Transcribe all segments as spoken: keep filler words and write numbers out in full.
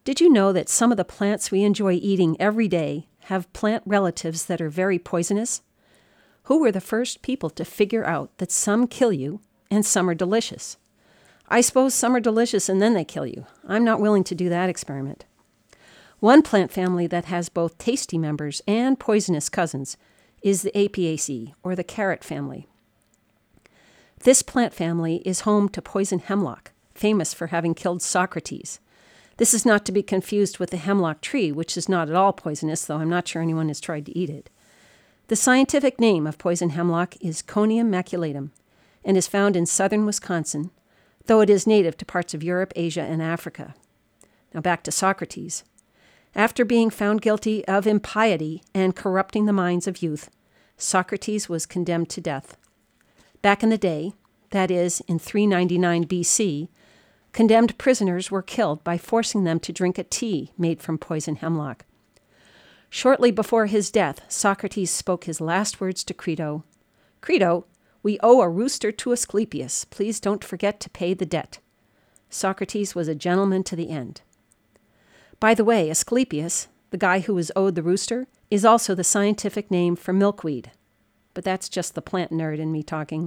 Did you know that some of the plants we enjoy eating every day have plant relatives that are very poisonous? Who were the first people to figure out that some kill you and some are delicious? I suppose some are delicious and then they kill you. I'm not willing to do that experiment. One plant family that has both tasty members and poisonous cousins is the Apiaceae, or the carrot family. This plant family is home to poison hemlock, famous for having killed Socrates. This is not to be confused with the hemlock tree, which is not at all poisonous, though I'm not sure anyone has tried to eat it. The scientific name of poison hemlock is Conium maculatum and is found in southern Wisconsin, though it is native to parts of Europe, Asia, and Africa. Now back to Socrates. After being found guilty of impiety and corrupting the minds of youth, Socrates was condemned to death. Back in the day, that is, in three ninety-nine B C, condemned prisoners were killed by forcing them to drink a tea made from poison hemlock. Shortly before his death, Socrates spoke his last words to Crito. "Crito, we owe a rooster to Asclepius. Please don't forget to pay the debt." Socrates was a gentleman to the end. By the way, Asclepius, the guy who was owed the rooster, is also the scientific name for milkweed. But that's just the plant nerd in me talking.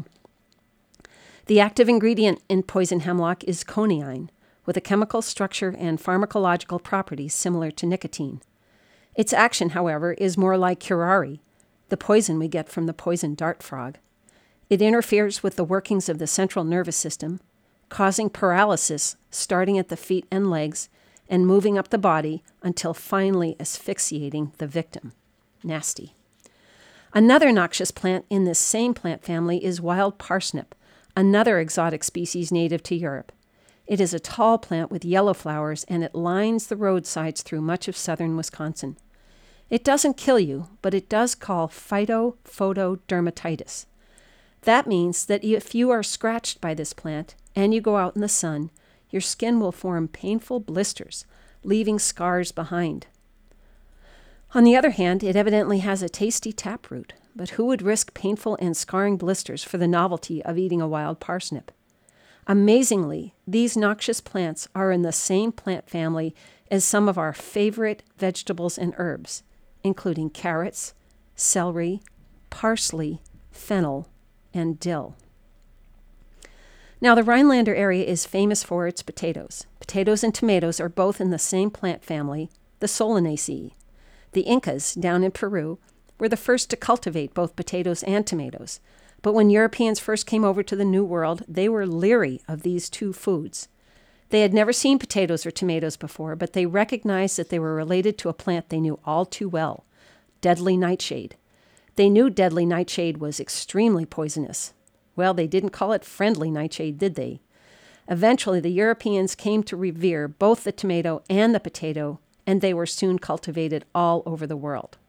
The active ingredient in poison hemlock is coniine, with a chemical structure and pharmacological properties similar to nicotine. Its action, however, is more like curare, the poison we get from the poison dart frog. It interferes with the workings of the central nervous system, causing paralysis starting at the feet and legs and moving up the body until finally asphyxiating the victim. Nasty. Another noxious plant in this same plant family is wild parsnip, another exotic species native to Europe. It is a tall plant with yellow flowers, and it lines the roadsides through much of southern Wisconsin. It doesn't kill you, but it does cause phytophotodermatitis. That means that if you are scratched by this plant and you go out in the sun, your skin will form painful blisters, leaving scars behind. On the other hand, it evidently has a tasty taproot, but who would risk painful and scarring blisters for the novelty of eating a wild parsnip? Amazingly, these noxious plants are in the same plant family as some of our favorite vegetables and herbs, including carrots, celery, parsley, fennel, and dill. Now, the Rhinelander area is famous for its potatoes. Potatoes and tomatoes are both in the same plant family, the Solanaceae. The Incas, down in Peru, were the first to cultivate both potatoes and tomatoes. But when Europeans first came over to the New World, they were leery of these two foods. They had never seen potatoes or tomatoes before, but they recognized that they were related to a plant they knew all too well, deadly nightshade. They knew deadly nightshade was extremely poisonous. Well, they didn't call it friendly nightshade, did they? Eventually, the Europeans came to revere both the tomato and the potato, and they were soon cultivated all over the world.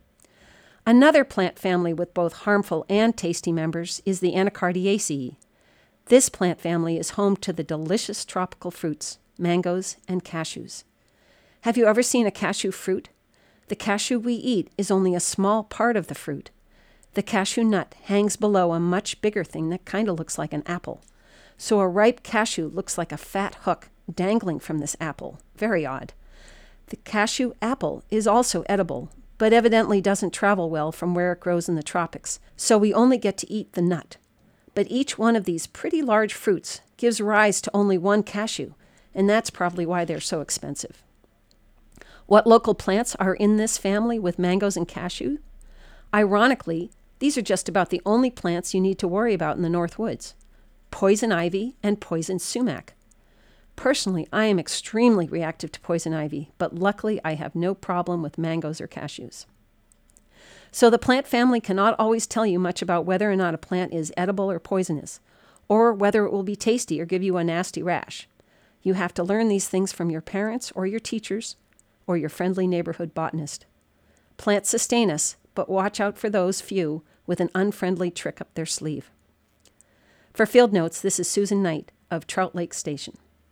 Another plant family with both harmful and tasty members is the Anacardiaceae. This plant family is home to the delicious tropical fruits, mangoes, and cashews. Have you ever seen a cashew fruit? The cashew we eat is only a small part of the fruit. The cashew nut hangs below a much bigger thing that kind of looks like an apple. So a ripe cashew looks like a fat hook dangling from this apple. Very odd. The cashew apple is also edible, but evidently doesn't travel well from where it grows in the tropics, so we only get to eat the nut. But each one of these pretty large fruits gives rise to only one cashew, and that's probably why they're so expensive. What local plants are in this family with mangoes and cashew? Ironically, these are just about the only plants you need to worry about in the North Woods: poison ivy and poison sumac. Personally, I am extremely reactive to poison ivy, but luckily I have no problem with mangoes or cashews. So the plant family cannot always tell you much about whether or not a plant is edible or poisonous, or whether it will be tasty or give you a nasty rash. You have to learn these things from your parents or your teachers or your friendly neighborhood botanist. Plants sustain us, but watch out for those few with an unfriendly trick up their sleeve. For Field Notes, this is Susan Knight of Trout Lake Station.